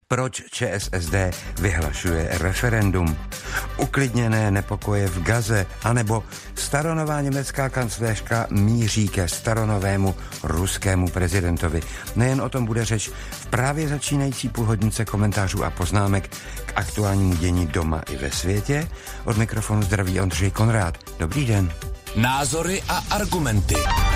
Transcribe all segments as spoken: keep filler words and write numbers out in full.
Proč ČSSD vyhlašuje referendum? Uklidněné nepokoje v Gaze, anebo staronová německá kancléřka míří ke staronovému ruskému prezidentovi. Nejen o tom bude řeč v právě začínající půlhodnice komentářů a poznámek k aktuálnímu dění doma i ve světě. Od mikrofonu zdraví Ondřej Konrád. Dobrý den. Názory a argumenty.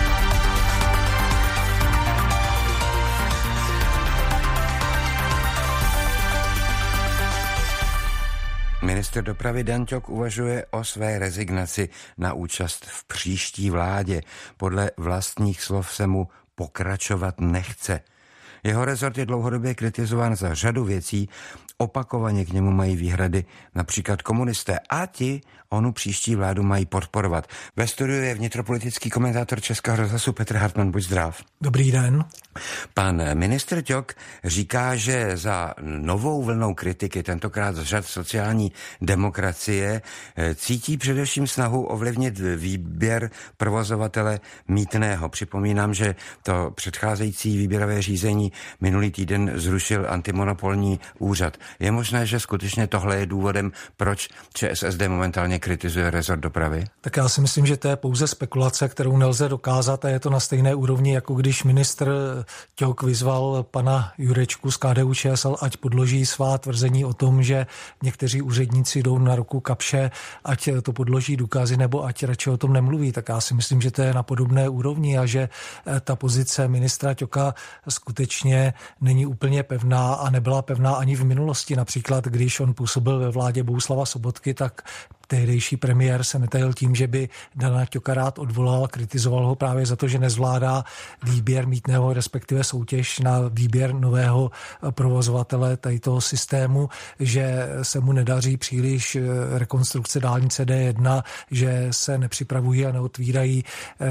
Ministr dopravy Dan Ťok uvažuje o své rezignaci na účast v příští vládě. Podle vlastních slov se mu pokračovat nechce. Jeho rezort je dlouhodobě kritizován za řadu věcí, opakovaně k němu mají výhrady například komunisté a ti onu příští vládu mají podporovat. Ve studiu je vnitropolitický komentátor Českého rozhlasu Petr Hartman, buď zdrav. Dobrý den. Pan ministr Ťok říká, že za novou vlnou kritiky, tentokrát z řad sociální demokracie, cítí především snahu ovlivnit výběr provozovatele mýtného. Připomínám, že to předcházející výběrové řízení minulý týden zrušil antimonopolní úřad. Je možné, že skutečně tohle je důvodem, proč ČSSD momentálně kritizuje rezort dopravy? Tak já si myslím, že to je pouze spekulace, kterou nelze dokázat a je to na stejné úrovni, jako když ministr Ťok vyzval pana Jurečku z K D U Č S L, ať podloží svá tvrzení o tom, že někteří úředníci jdou na ruku Kapsche, ať to podloží důkazy nebo ať radši o tom nemluví. Tak já si myslím, že to je na podobné úrovni a že ta pozice ministra Ťoka skutečně není úplně pevná a nebyla pevná ani v minulosti. Například, když on působil ve vládě Bohuslava Sobotky, tak tehdejší premiér se netajil tím, že by Dana Ťoka rád odvolal, kritizoval ho právě za to, že nezvládá výběr mýtného, respektive soutěž na výběr nového provozovatele tady toho systému, že se mu nedaří příliš rekonstrukce dálnice D jedna, že se nepřipravují a neotvírají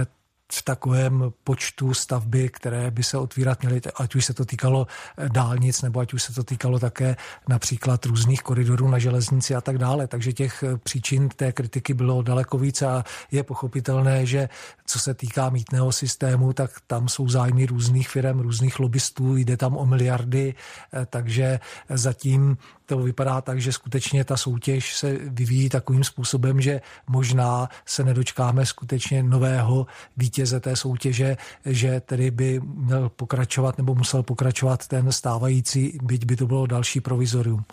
v takovém počtu stavby, které by se otvírat měly, ať už se to týkalo dálnic, nebo ať už se to týkalo také například různých koridorů na železnici a tak dále. Takže těch příčin té kritiky bylo daleko víc a je pochopitelné, že co se týká mýtného systému, tak tam jsou zájmy různých firem, různých lobbystů, jde tam o miliardy, takže zatím to vypadá tak, že skutečně ta soutěž se vyvíjí takovým způsobem, že možná se nedočkáme skutečně nového vítěze té soutěže, že tedy by měl pokračovat nebo musel pokračovat ten stávající, byť by to bylo další provizorium.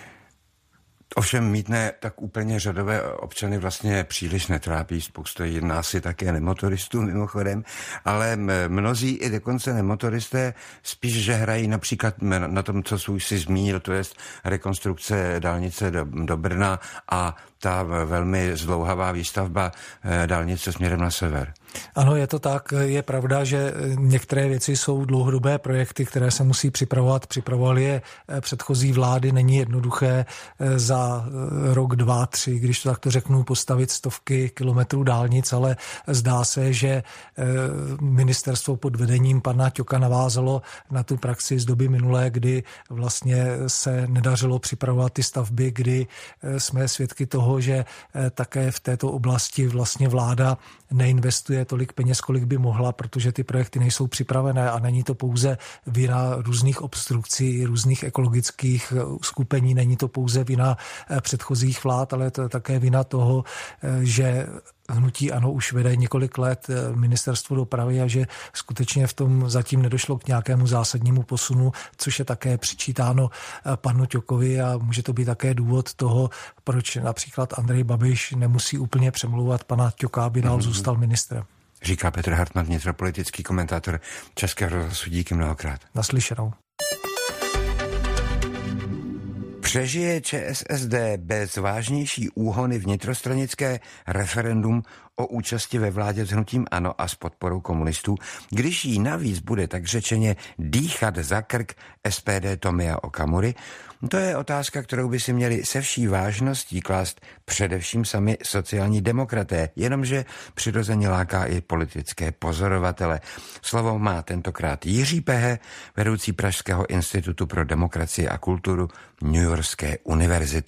Ovšem mýtné tak úplně řadové občany vlastně příliš netrápí, spoustu jedná si také nemotoristů mimochodem, ale mnozí i dokonce nemotoristé spíš, že hrají například na tom, co už si zmínil, to je rekonstrukce dálnice do, do Brna a ta velmi zdlouhavá výstavba dálnice směrem na sever. Ano, je to tak. Je pravda, že některé věci jsou dlouhodobé projekty, které se musí připravovat. Připravovaly je předchozí vlády. Není jednoduché za rok, dva, tři, když to takto řeknu, postavit stovky kilometrů dálnic, ale zdá se, že ministerstvo pod vedením pana Ťoka navázalo na tu praxi z doby minulé, kdy vlastně se nedařilo připravovat ty stavby, kdy jsme svědky toho, že také v této oblasti vlastně vláda neinvestuje tolik peněz, kolik by mohla, protože ty projekty nejsou připravené a není to pouze vina různých obstrukcí, různých ekologických skupení, není to pouze vina předchozích vlád, ale to je také vina toho, že hnutí ANO už vede několik let ministerstvo dopravy a že skutečně v tom zatím nedošlo k nějakému zásadnímu posunu, což je také přičítáno panu Ťokovi a může to být také důvod toho, proč například Andrej Babiš nemusí úplně přemlouvat pana Ťoka, aby dál mm-hmm. zůstal ministrem. Říká Petr Hartman, vnitropolitický komentátor Českého rozhlasu. Díky mnohokrát. Naslyšenou. Přežije ČSSD bez vážnější úhony vnitrostranické referendum o účasti ve vládě s hnutím ANO a s podporou komunistů, když jí navíc bude tak řečeně dýchat za krk S P D Tomia Okamury? To je otázka, kterou by si měli se vší vážností klást především sami sociální demokraté, jenomže přirozeně láká i politické pozorovatele. Slovo má tentokrát Jiří Pehe, vedoucí Pražského institutu pro demokracii a kulturu Newyorské univerzity.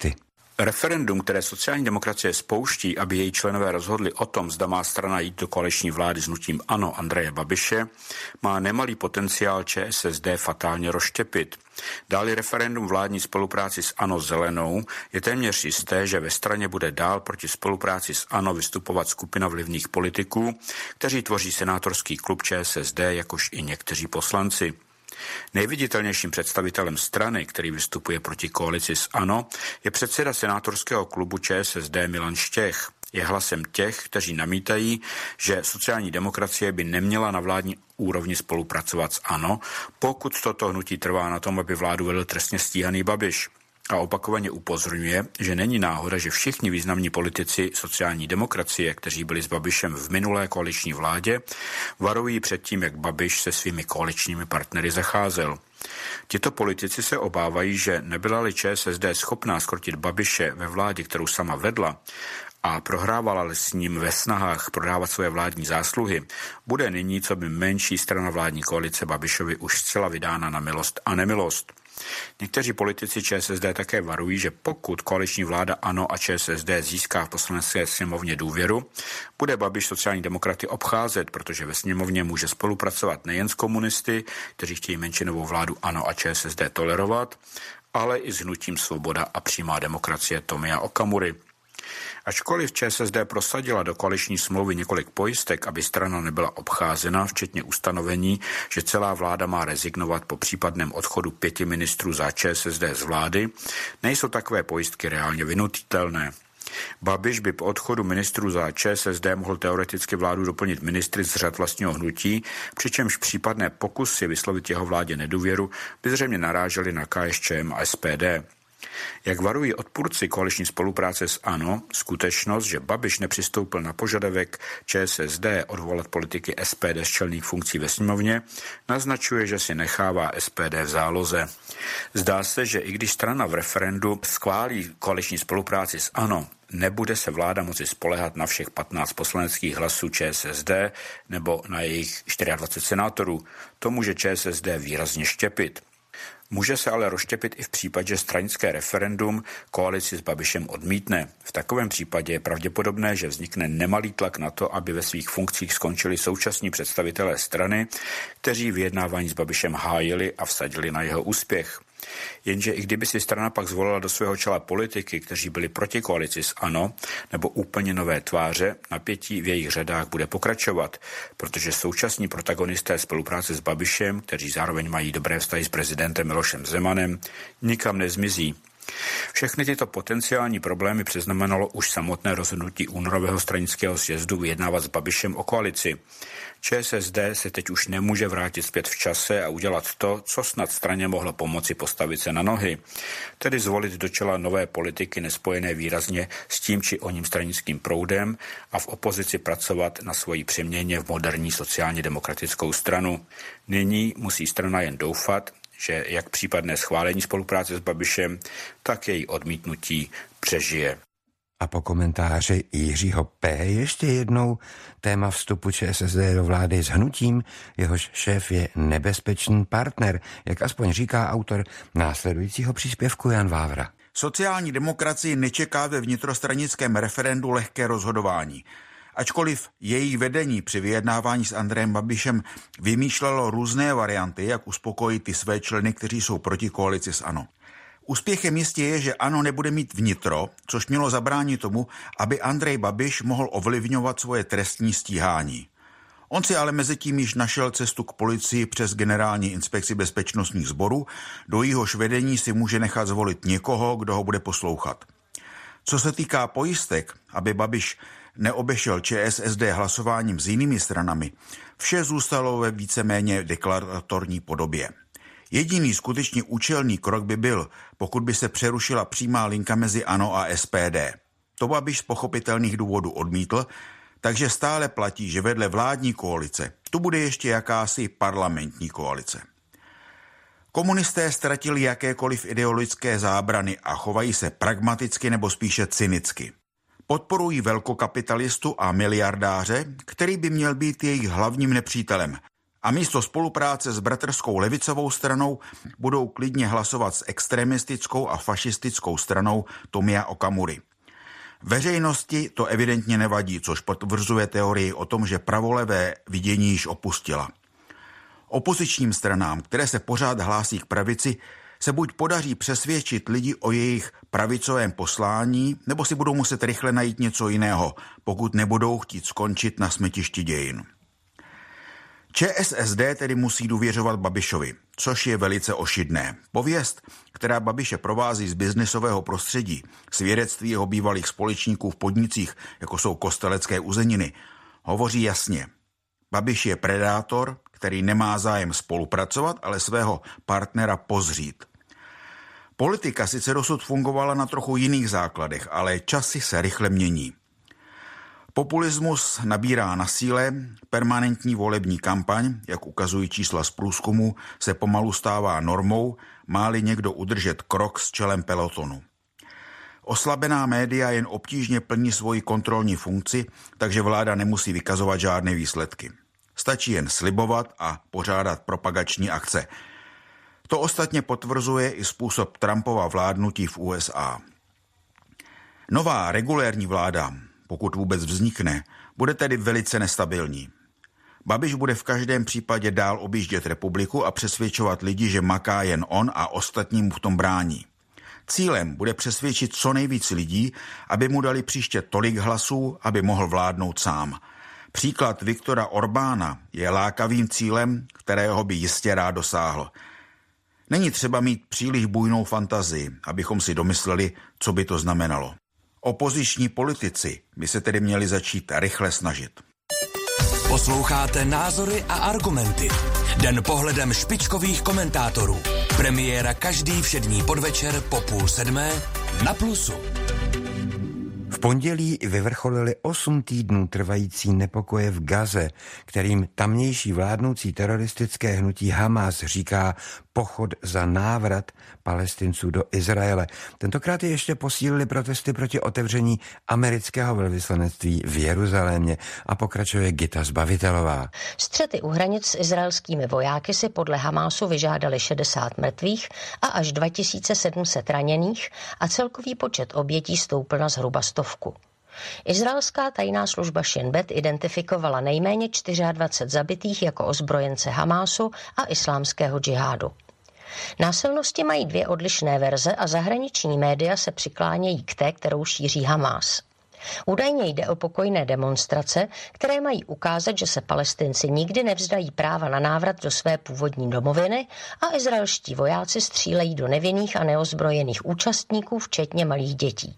Referendum, které sociální demokracie spouští, aby její členové rozhodli o tom, zda má strana jít do koaliční vlády s hnutím ANO Andreje Babiše, má nemalý potenciál ČSSD fatálně rozštěpit. Dáli referendum vládní spolupráci s ANO zelenou, je téměř jisté, že ve straně bude dál proti spolupráci s ANO vystupovat skupina vlivných politiků, kteří tvoří senátorský klub ČSSD, jakož i někteří poslanci. Nejviditelnějším představitelem strany, který vystupuje proti koalici s ANO, je předseda senátorského klubu ČSSD Milan Štěch. Je hlasem těch, kteří namítají, že sociální demokracie by neměla na vládní úrovni spolupracovat s ANO, pokud toto hnutí trvá na tom, aby vládu vedl trestně stíhaný Babiš. A opakovaně upozorňuje, že není náhoda, že všichni významní politici sociální demokracie, kteří byli s Babišem v minulé koaliční vládě, varují před tím, jak Babiš se svými koaličními partnery zacházel. Tito politici se obávají, že nebyla-li ČSSD schopná skrotit Babiše ve vládě, kterou sama vedla, a prohrávala s ním ve snahách prodávat své vládní zásluhy, bude nyní co by menší strana vládní koalice Babišovi už zcela vydána na milost a nemilost. Někteří politici ČSSD také varují, že pokud koaliční vláda ANO a ČSSD získá v poslanecké sněmovně důvěru, bude Babiš sociální demokraty obcházet, protože ve sněmovně může spolupracovat nejen s komunisty, kteří chtějí menšinovou vládu ANO a ČSSD tolerovat, ale i s hnutím Svoboda a přímá demokracie Tomia Okamury. Ačkoliv ČSSD prosadila do koaliční smlouvy několik pojistek, aby strana nebyla obcházena, včetně ustanovení, že celá vláda má rezignovat po případném odchodu pěti ministrů za ČSSD z vlády, nejsou takové pojistky reálně vynutitelné. Babiš by po odchodu ministrů za ČSSD mohl teoreticky vládu doplnit ministry z řad vlastního hnutí, přičemž případné pokusy vyslovit jeho vládě nedůvěru by zřejmě narážely na KSČM a S P D. Jak varují odpůrci koaliční spolupráce s ANO, skutečnost, že Babiš nepřistoupil na požadavek ČSSD odvolat politiky S P D z čelných funkcí ve sněmovně, naznačuje, že si nechává S P D v záloze. Zdá se, že i když strana v referendu schválí koaliční spolupráci s ANO, nebude se vláda moci spoléhat na všech patnáct poslaneckých hlasů ČSSD nebo na jejich dvacet čtyři senátorů. To může ČSSD výrazně štěpit. Může se ale rozštěpit i v případě, že stranické referendum koalici s Babišem odmítne. V takovém případě je pravděpodobné, že vznikne nemalý tlak na to, aby ve svých funkcích skončili současní představitelé strany, kteří vyjednávání s Babišem hájili a vsadili na jeho úspěch. Jenže i kdyby si strana pak zvolila do svého čela politiky, kteří byli proti koalici s ANO, nebo úplně nové tváře, napětí v jejich řadách bude pokračovat, protože současní protagonisté spolupráce s Babišem, kteří zároveň mají dobré vztahy s prezidentem Milošem Zemanem, nikam nezmizí. Všechny tyto potenciální problémy přeznamenalo už samotné rozhodnutí únorového stranického sjezdu vyjednávat s Babišem o koalici. ČSSD se teď už nemůže vrátit zpět v čase a udělat to, co snad straně mohlo pomoci postavit se na nohy, tedy zvolit do čela nové politiky nespojené výrazně s tím či oním stranickým proudem a v opozici pracovat na svoji přeměně v moderní sociálně demokratickou stranu. Nyní musí strana jen doufat, že jak případné schválení spolupráce s Babišem, tak její odmítnutí přežije. A po komentáři Jiřího P. ještě jednou téma vstupu ČSSD do vlády s hnutím, jehož šéf je nebezpečný partner, jak aspoň říká autor následujícího příspěvku Jan Vávra. Sociální demokracii nečeká ve vnitrostranickém referendu lehké rozhodování. Ačkoliv její vedení při vyjednávání s Andrejem Babišem vymýšlelo různé varianty, jak uspokojit ty své členy, kteří jsou proti koalici s ANO. Úspěchem jistě je, že ANO nebude mít vnitro, což mělo zabránit tomu, aby Andrej Babiš mohl ovlivňovat svoje trestní stíhání. On si ale mezi tím již našel cestu k policii přes Generální inspekci bezpečnostních sborů, do jejíhož vedení si může nechat zvolit někoho, kdo ho bude poslouchat. Co se týká pojistek, aby Babiš neobešel ČSSD hlasováním s jinými stranami, vše zůstalo ve víceméně deklaratorní podobě. Jediný skutečně účelný krok by byl, pokud by se přerušila přímá linka mezi ANO a S P D. To Babiš z pochopitelných důvodů odmítl, takže stále platí, že vedle vládní koalice tu bude ještě jakási parlamentní koalice. Komunisté ztratili jakékoliv ideologické zábrany a chovají se pragmaticky nebo spíše cynicky. Podporují velkokapitalistu a miliardáře, který by měl být jejich hlavním nepřítelem, A místo spolupráce s bratrskou levicovou stranou budou klidně hlasovat s extremistickou a fašistickou stranou Tomia Okamury. Veřejnosti to evidentně nevadí, což potvrzuje teorii o tom, že pravolevé vidění již opustila. Opozičním stranám, které se pořád hlásí k pravici, se buď podaří přesvědčit lidi o jejich pravicovém poslání, nebo si budou muset rychle najít něco jiného, pokud nebudou chtít skončit na smetišti dějin. ČSSD tedy musí důvěřovat Babišovi, což je velice ošidné. Pověst, která Babiše provází z biznisového prostředí, svědectví jeho bývalých společníků v podnicích, jako jsou Kostelecké uzeniny, hovoří jasně. Babiš je predátor, který nemá zájem spolupracovat, ale svého partnera pozřít. Politika sice dosud fungovala na trochu jiných základech, ale časy se rychle mění. Populismus nabírá na síle, permanentní volební kampaň, jak ukazují čísla z průzkumu, se pomalu stává normou, má-li někdo udržet krok s čelem pelotonu. Oslabená média jen obtížně plní svoji kontrolní funkci, takže vláda nemusí vykazovat žádné výsledky. Stačí jen slibovat a pořádat propagační akce. To ostatně potvrzuje i způsob Trumpova vládnutí v U S A. Nová regulérní vláda, pokud vůbec vznikne, bude tedy velice nestabilní. Babiš bude v každém případě dál objíždět republiku a přesvědčovat lidi, že maká jen on a ostatní mu v tom brání. Cílem bude přesvědčit co nejvíc lidí, aby mu dali příště tolik hlasů, aby mohl vládnout sám. Příklad Viktora Orbána je lákavým cílem, kterého by jistě rád dosáhl. Není třeba mít příliš bujnou fantazii, abychom si domysleli, co by to znamenalo. Opoziční politici by se tedy měli začít rychle snažit. Posloucháte Názory a argumenty. Den pohledem špičkových komentátorů. Premiéra každý všední podvečer po půl sedmé na Plusu. V pondělí vyvrcholily osm týdnů trvající nepokoje v Gaze, kterým tamnější vládnoucí teroristické hnutí Hamas říká pochod za návrat Palestinců do Izraele. Tentokrát ještě posílili protesty proti otevření amerického velvyslanectví v Jeruzalémě a pokračuje Gita Zbavitelová. Střety u hranic s izraelskými vojáky si podle Hamásu vyžádali šedesát mrtvých a až dva tisíce sedm set raněných a celkový počet obětí stoupl na zhruba stovku. Izraelská tajná služba Shin Bet identifikovala nejméně dvacet čtyři zabitých jako ozbrojence Hamásu a islámského džihádu. Násilnosti mají dvě odlišné verze a zahraniční média se přiklánějí k té, kterou šíří Hamás. Údajně jde o pokojné demonstrace, které mají ukázat, že se Palestinci nikdy nevzdají práva na návrat do své původní domoviny a izraelští vojáci střílejí do nevinných a neozbrojených účastníků, včetně malých dětí.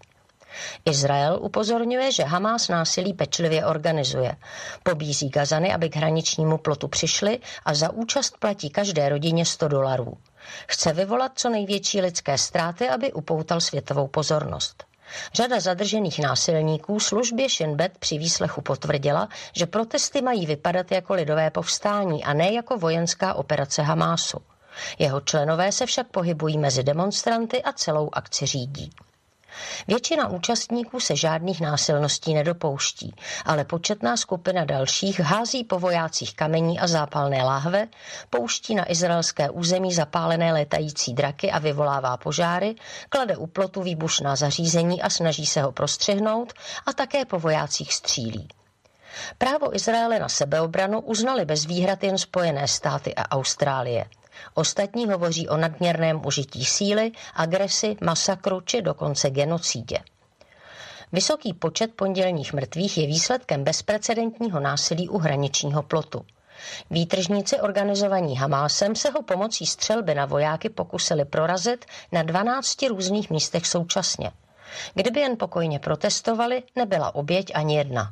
Izrael upozorňuje, že Hamás násilí pečlivě organizuje. Pobízí Gazany, aby k hraničnímu plotu přišli a za účast platí každé rodině sto dolarů. Chce vyvolat co největší lidské ztráty, aby upoutal světovou pozornost. Řada zadržených násilníků službě Shin Bet při výslechu potvrdila, že protesty mají vypadat jako lidové povstání a ne jako vojenská operace Hamásu. Jeho členové se však pohybují mezi demonstranty a celou akci řídí. Většina účastníků se žádných násilností nedopouští, ale početná skupina dalších hází po vojácích kamení a zápalné láhve, pouští na izraelské území zapálené létající draky a vyvolává požáry, klade u plotu výbušná zařízení a snaží se ho prostřihnout a také po vojácích střílí. Právo Izraele na sebeobranu uznali bez výhrad jen Spojené státy a Austrálie. Ostatní hovoří o nadměrném užití síly, agresi, masakru či dokonce genocídě. Vysoký počet pondělních mrtvých je výsledkem bezprecedentního násilí u hraničního plotu. Výtržníci organizovaní Hamásem se ho pomocí střelby na vojáky pokusili prorazit na dvanácti různých místech současně. Kdyby jen pokojně protestovali, nebyla oběť ani jedna.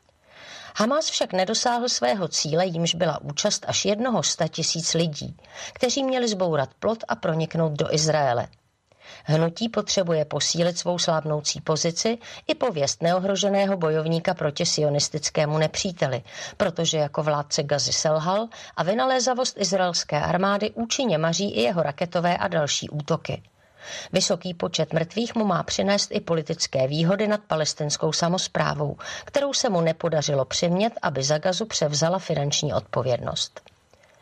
Hamás však nedosáhl svého cíle, jímž byla účast až jednoho sta tisíc lidí, kteří měli zbourat plot a proniknout do Izraele. Hnutí potřebuje posílit svou slábnoucí pozici i pověst neohroženého bojovníka proti sionistickému nepříteli, protože jako vládce Gazy selhal a vynalézavost izraelské armády účinně maří i jeho raketové a další útoky. Vysoký počet mrtvých mu má přinést i politické výhody nad palestinskou samosprávou, kterou se mu nepodařilo přimět, aby za Gazu převzala finanční odpovědnost.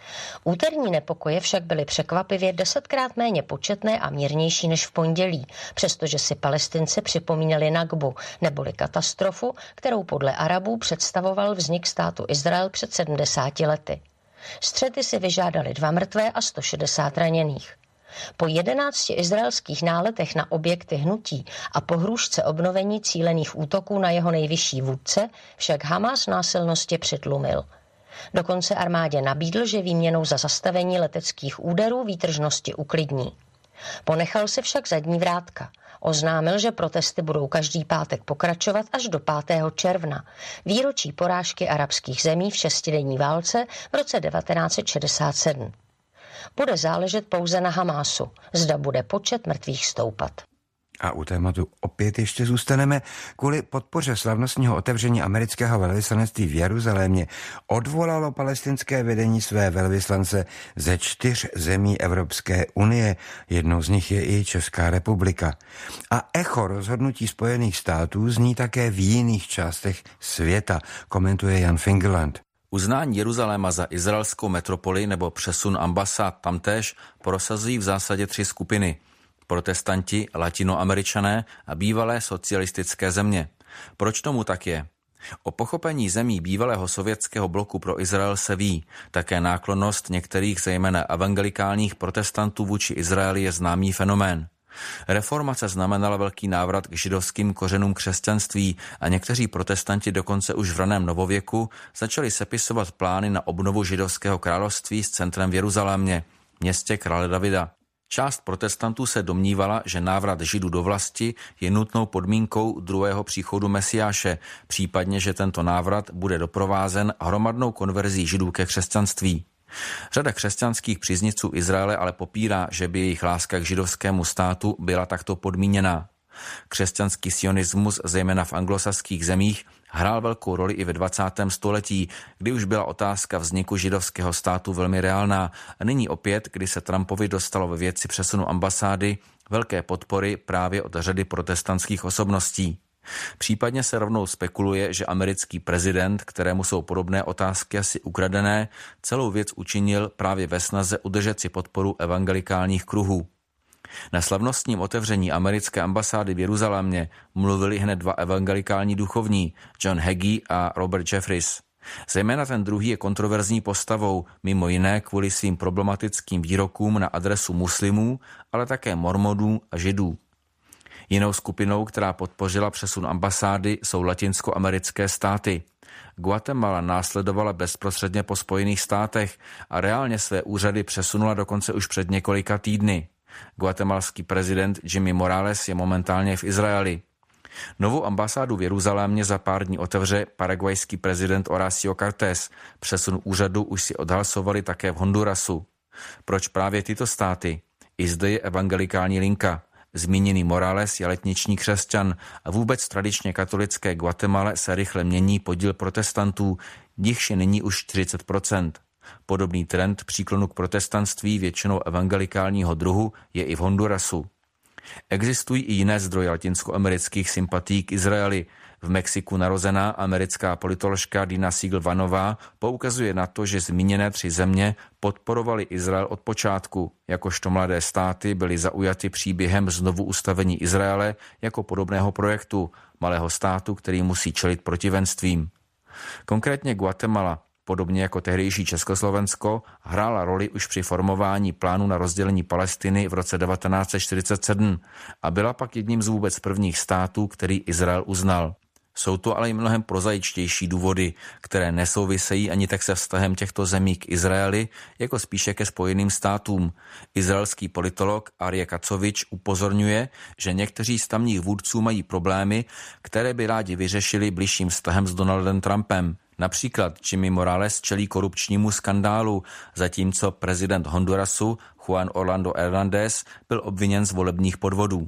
Úterní nepokoje však byly překvapivě desetkrát méně početné a mírnější než v pondělí, přestože si Palestinci připomínali Nakbu, neboli katastrofu, kterou podle Arabů představoval vznik státu Izrael před sedmdesáti lety. Střety si vyžádali dva mrtvé a sto šedesát raněných. Po jedenácti izraelských náletech na objekty hnutí a po hrůžce obnovení cílených útoků na jeho nejvyšší vůdce však Hamas násilnosti přitlumil. Dokonce armádě nabídl, že výměnou za zastavení leteckých úderů výtržnosti uklidní. Ponechal si však zadní vrátka. Oznámil, že protesty budou každý pátek pokračovat až do pátého června, výročí porážky arabských zemí v šestidenní válce v roce devatenáct set šedesát sedm. Bude záležet pouze na Hamásu, zda bude počet mrtvých stoupat. A u tématu opět ještě zůstaneme. Kvůli podpoře slavnostního otevření amerického velvyslanectví v Jeruzalémě odvolalo palestinské vedení své velvyslance ze čtyř zemí Evropské unie. Jednou z nich je i Česká republika. A echo rozhodnutí Spojených států zní také v jiných částech světa, komentuje Jan Fingerland. Uznání Jeruzaléma za izraelskou metropoli nebo přesun ambasád tamtéž prosazují v zásadě tři skupiny. Protestanti, latinoameričané a bývalé socialistické země. Proč tomu tak je? O pochopení zemí bývalého sovětského bloku pro Izrael se ví. Také náklonnost některých zejména evangelikálních protestantů vůči Izraeli je známý fenomén. Reformace znamenala velký návrat k židovským kořenům křesťanství a někteří protestanti dokonce už v raném novověku začali sepisovat plány na obnovu židovského království s centrem v Jeruzalémě, městě krále Davida. Část protestantů se domnívala, že návrat Židů do vlasti je nutnou podmínkou druhého příchodu Mesiáše, případně, že tento návrat bude doprovázen hromadnou konverzí Židů ke křesťanství. Řada křesťanských příznivců Izraele ale popírá, že by jejich láska k židovskému státu byla takto podmíněná. Křesťanský sionismus, zejména v anglosaských zemích, hrál velkou roli i ve dvacátém století, kdy už byla otázka vzniku židovského státu velmi reálná a nyní opět, kdy se Trumpovi dostalo ve věci přesunu ambasády velké podpory právě od řady protestantských osobností. Případně se rovnou spekuluje, že americký prezident, kterému jsou podobné otázky asi ukradené, celou věc učinil právě ve snaze udržet si podporu evangelikálních kruhů. Na slavnostním otevření americké ambasády v Jeruzalémě mluvili hned dva evangelikální duchovní, John Hagee a Robert Jeffries. Zejména ten druhý je kontroverzní postavou, mimo jiné kvůli svým problematickým výrokům na adresu muslimů, ale také mormonů a židů. Jinou skupinou, která podpořila přesun ambasády, jsou latinskoamerické státy. Guatemala následovala bezprostředně po Spojených státech a reálně své úřady přesunula dokonce už před několika týdny. Guatemalský prezident Jimmy Morales je momentálně v Izraeli. Novou ambasádu v Jeruzalémě za pár dní otevře paraguajský prezident Horacio Cartes. Přesun úřadu už si odhlasovali také v Hondurasu. Proč právě tyto státy? I zde je evangelikální linka. Zmíněný Morales je letniční křesťan a vůbec tradičně katolické Guatemale se rychle mění podíl protestantů, jichž je nyní už čtyřicet procent. Podobný trend příklonu k protestantství většinou evangelikálního druhu je i v Hondurasu. Existují i jiné zdroje latinskoamerických sympatií k Izraeli. V Mexiku narozená americká politoložka Dina Siegel-Vanová poukazuje na to, že zmíněné tři země podporovaly Izrael od počátku. Jakožto mladé státy byly zaujaty příběhem znovu ustavení Izraele jako podobného projektu, malého státu, který musí čelit protivenstvím. Konkrétně Guatemala, podobně jako tehdejší Československo, hrála roli už při formování plánu na rozdělení Palestiny v roce devatenáct set čtyřicet sedm a byla pak jedním z vůbec prvních států, který Izrael uznal. Jsou to ale i mnohem prozaičtější důvody, které nesouvisejí ani tak se vztahem těchto zemí k Izraeli, jako spíše ke Spojeným státům. Izraelský politolog Arie Kacovič upozorňuje, že někteří z tamních vůdců mají problémy, které by rádi vyřešili bližším vztahem s Donaldem Trumpem. Například Jimmy Morales čelí korupčnímu skandálu, zatímco prezident Hondurasu Juan Orlando Hernández byl obviněn z volebních podvodů.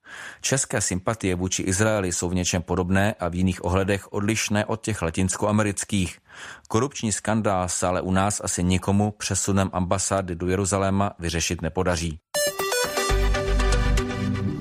České sympatie vůči Izraeli jsou v něčem podobné a v jiných ohledech odlišné od těch latinskoamerických. Korupční skandál se ale u nás asi nikomu přesunem ambasády do Jeruzaléma vyřešit nepodaří.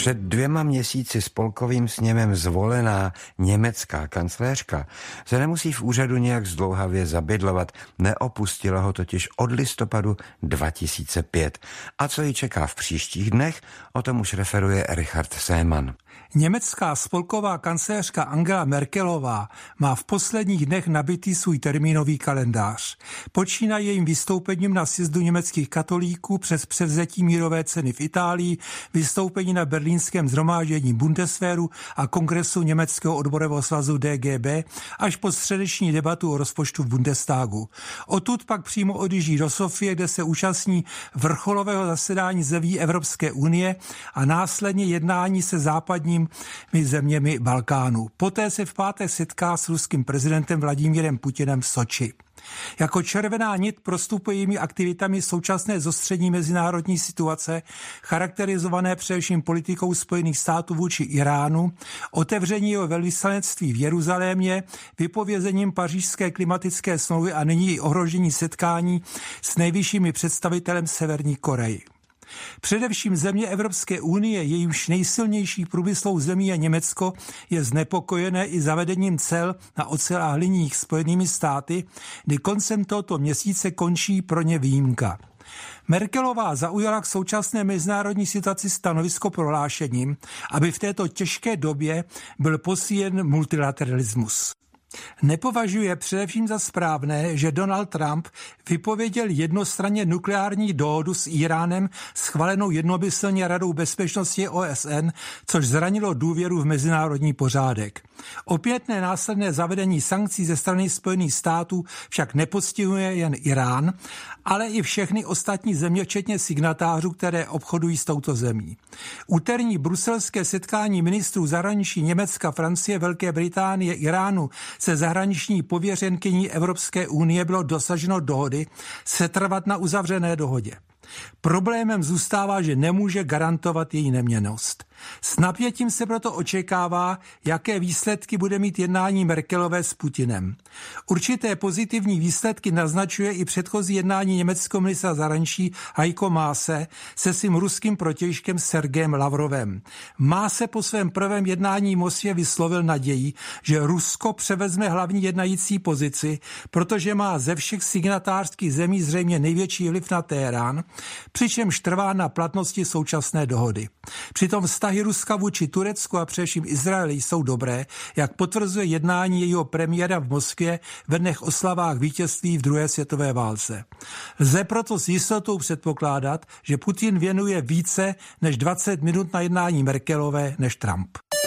Před dvěma měsíci spolkovým sněmem zvolená německá kancléřka se nemusí v úřadu nějak zdlouhavě zabydlovat, neopustila ho totiž od listopadu dva tisíce pět. A co ji čeká v příštích dnech, o tom už referuje Richard Seemann. Německá spolková kancléřka Angela Merkelová má v posledních dnech nabitý svůj termínový kalendář. Počíná jejím vystoupením na sjezdu německých katolíků přes převzetí mírové ceny v Itálii, vystoupení na berlínském shromáždění Bundeswehru a kongresu Německého odborového svazu D G B až po středeční debatu o rozpočtu v Bundestagu. Odtud pak přímo odjíždí do Sofie, kde se účastní vrcholového zasedání zemí Evropské unie a následně jednání se západním zeměmi Balkánu. Poté se v pátek setká s ruským prezidentem Vladimírem Putinem v Soči. Jako červená nit prostupuje jejími aktivitami současné zostření mezinárodní situace, charakterizované především politikou Spojených států vůči Iránu, otevření jeho velvyslanectví v Jeruzalémě, vypovězením pařížské klimatické smlouvy a nyní i ohrožení setkání s nejvyššími představitelem Severní Koreji. Především země Evropské unie, jejímž nejsilnější průmyslovou zemí je Německo, je znepokojené i zavedením cel na ocel a hliník Spojenými státy, kdy koncem tohoto měsíce končí pro ně výjimka. Merkelová zaujala k současné mezinárodní situaci stanovisko prohlášením, aby v této těžké době byl posílen multilateralismus. Nepovažuje především za správné, že Donald Trump vypověděl jednostranně nukleární dohodu s Iránem schválenou jednomyslně Radou bezpečnosti O S N, což zranilo důvěru v mezinárodní pořádek. Opětné následné zavedení sankcí ze strany Spojených států však nepostihuje jen Irán, ale i všechny ostatní země, včetně signatářů, které obchodují s touto zemí. Úterní bruselské setkání ministrů zahraničí Německa, Francie, Velké Británie, Iránu se zahraniční pověřenkyní Evropské unie bylo dosaženo dohody setrvat na uzavřené dohodě. Problémem zůstává, že nemůže garantovat její neměnnost. S napětím se proto očekává, jaké výsledky bude mít jednání Merkelové s Putinem. Určité pozitivní výsledky naznačuje i předchozí jednání německého ministra zahraničí Heiko Maase se svým ruským protějškem Sergejem Lavrovem. Maase po svém prvém jednání v Moskvě vyslovil naději, že Rusko převezme hlavní jednající pozici, protože má ze všech signatářských zemí zřejmě největší vliv na Teherán, přičemž trvá na platnosti současné dohody. Přitom vztahy Ruska vůči Turecku a především Izraeli jsou dobré, jak potvrzuje jednání jejího premiéra v Moskvě ve dnech oslavách vítězství v druhé světové válce. Lze proto s jistotou předpokládat, že Putin věnuje více než dvacet minut na jednání Merkelové než Trump.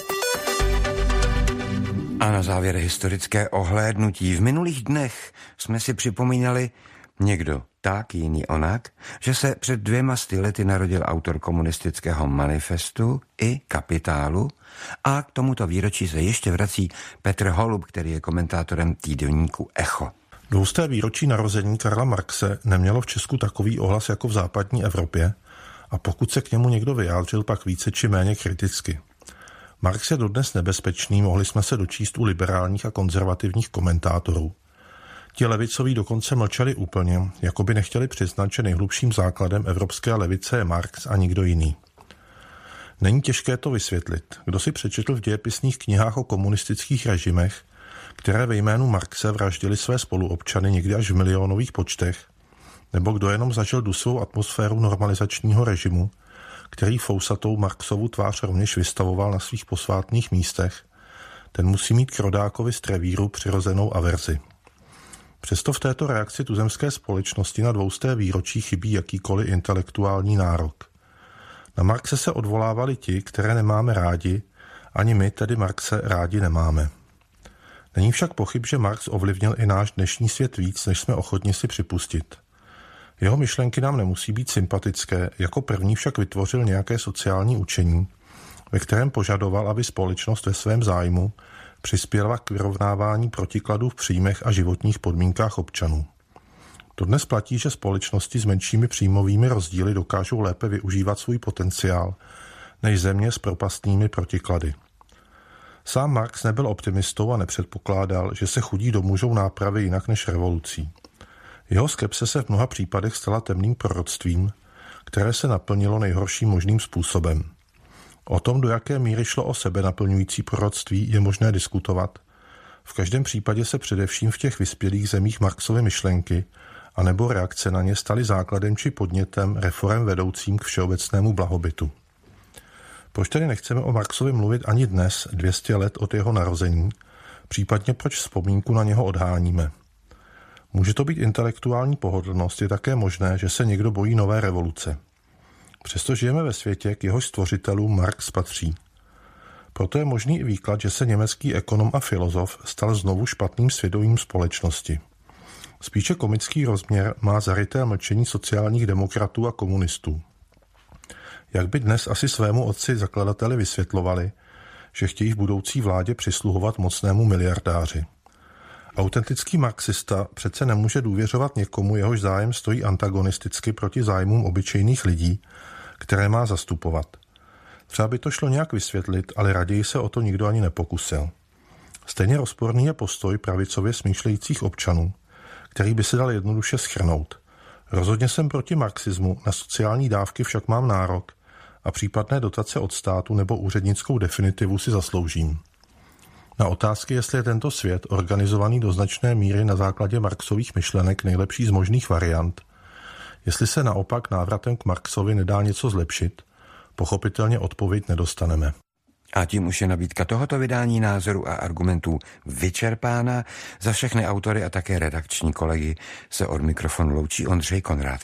A na závěr historické ohlédnutí. V minulých dnech jsme si připomínali někdo tak, jiný onak, že se před dvěma sty lety narodil autor komunistického manifestu i Kapitálu a k tomuto výročí se ještě vrací Petr Holub, který je komentátorem týdeníku Echo. Dvousté výročí narození Karla Marxe nemělo v Česku takový ohlas jako v západní Evropě a pokud se k němu někdo vyjádřil, pak více či méně kriticky. Marx je dodnes nebezpečný, mohli jsme se dočíst u liberálních a konzervativních komentátorů. Ti levicoví dokonce mlčeli úplně, jako by nechtěli přiznat, že nejhlubším základem evropské levice je Marx a nikdo jiný. Není těžké to vysvětlit. Kdo si přečetl v dějepisných knihách o komunistických režimech, které ve jménu Marxe vraždili své spoluobčany někdy až v milionových počtech, nebo kdo jenom zažil dusivou atmosféru normalizačního režimu, který fousatou Marxovu tvář rovněž vystavoval na svých posvátných místech, ten musí mít k rodákovi z Trevíru přirozenou averzi. Přesto v této reakci tuzemské společnosti na dvousté výročí chybí jakýkoliv intelektuální nárok. Na Marxe se odvolávali ti, které nemáme rádi, ani my tedy Marxe rádi nemáme. Není však pochyb, že Marx ovlivnil i náš dnešní svět víc, než jsme ochotni si připustit. Jeho myšlenky nám nemusí být sympatické, jako první však vytvořil nějaké sociální učení, ve kterém požadoval, aby společnost ve svém zájmu přispěla k vyrovnávání protikladů v příjmech a životních podmínkách občanů. To dnes platí, že společnosti s menšími příjmovými rozdíly dokážou lépe využívat svůj potenciál než země s propastnými protiklady. Sám Marx nebyl optimistou a nepředpokládal, že se chudí domůžou nápravy jinak než revolucí. Jeho skepse se v mnoha případech stala temným proroctvím, které se naplnilo nejhorším možným způsobem. O tom, do jaké míry šlo o sebe naplňující proroctví, je možné diskutovat. V každém případě se především v těch vyspělých zemích Marxovy myšlenky anebo reakce na ně staly základem či podnětem reforem vedoucím k všeobecnému blahobytu. Proč tedy nechceme o Marxovi mluvit ani dnes, dvě stě let od jeho narození, případně proč vzpomínku na něho odháníme? Může to být intelektuální pohodlnost, je také možné, že se někdo bojí nové revoluce. Přesto žijeme ve světě, k jehož stvořitelům Marx patří. Proto je možný i výklad, že se německý ekonom a filozof stal znovu špatným svědomím společnosti. Spíše komický rozměr má zaryté mlčení sociálních demokratů a komunistů. Jak by dnes asi svému otci zakladateli vysvětlovali, že chtějí v budoucí vládě přisluhovat mocnému miliardáři. Autentický marxista přece nemůže důvěřovat někomu, jehož zájem stojí antagonisticky proti zájmům obyčejných lidí, které má zastupovat. Třeba by to šlo nějak vysvětlit, ale raději se o to nikdo ani nepokusil. Stejně rozporný je postoj pravicově smýšlejících občanů, který by se dal jednoduše shrnout. Rozhodně jsem proti marxismu, na sociální dávky však mám nárok a případné dotace od státu nebo úřednickou definitivu si zasloužím. Na otázky, jestli je tento svět organizovaný do značné míry na základě Marxových myšlenek nejlepší z možných variant, jestli se naopak návratem k Marxovi nedá něco zlepšit, pochopitelně odpověď nedostaneme. A tím už je nabídka tohoto vydání Názoru a argumentů vyčerpána. Za všechny autory a také redakční kolegy se od mikrofonu loučí Ondřej Konrád.